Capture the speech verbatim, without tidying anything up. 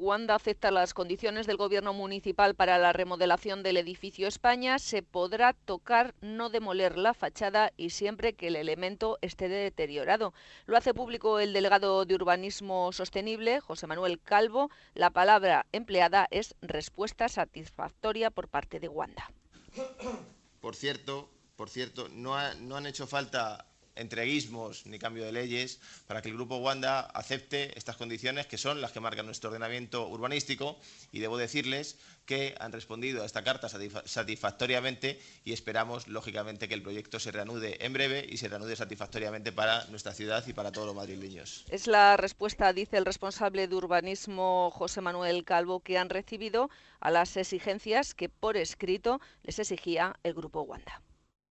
Wanda acepta las condiciones del gobierno municipal para la remodelación del edificio España, se podrá tocar, no demoler la fachada y siempre que el elemento esté deteriorado. Lo hace público el delegado de Urbanismo Sostenible, José Manuel Calvo. La palabra empleada es respuesta satisfactoria por parte de Wanda. Por cierto, por cierto, no, ha, no han hecho falta entreguismos ni cambio de leyes para que el Grupo Wanda acepte estas condiciones que son las que marcan nuestro ordenamiento urbanístico, y debo decirles que han respondido a esta carta satisfactoriamente y esperamos, lógicamente, que el proyecto se reanude en breve y se reanude satisfactoriamente para nuestra ciudad y para todos los madrileños. Es la respuesta, dice el responsable de urbanismo José Manuel Calvo, que han recibido a las exigencias que por escrito les exigía el Grupo Wanda.